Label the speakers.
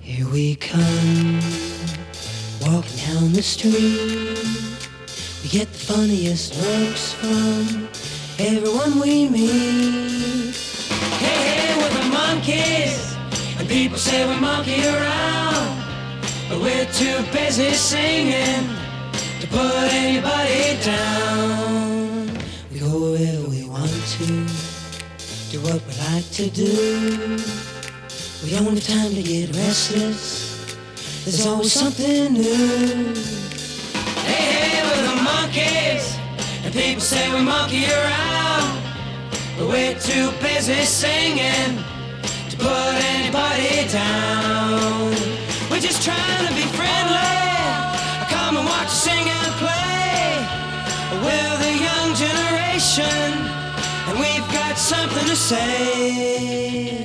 Speaker 1: Here we come, walking down the street. We get the funniest looks from everyone we meet. Hey, hey, we're the monkeys, and people say we monkey around, but we're too busy singing to put anybody down. We go wherever we want to, do what we like to do. We don't have time to get restless, there's always something new. Hey, hey, we're the monkeys, and people say we monkey around, but we're too busy singing to put anybody down. We're just trying to be friendly, come and watch us sing and play. We're the young generation, and we've got something to say.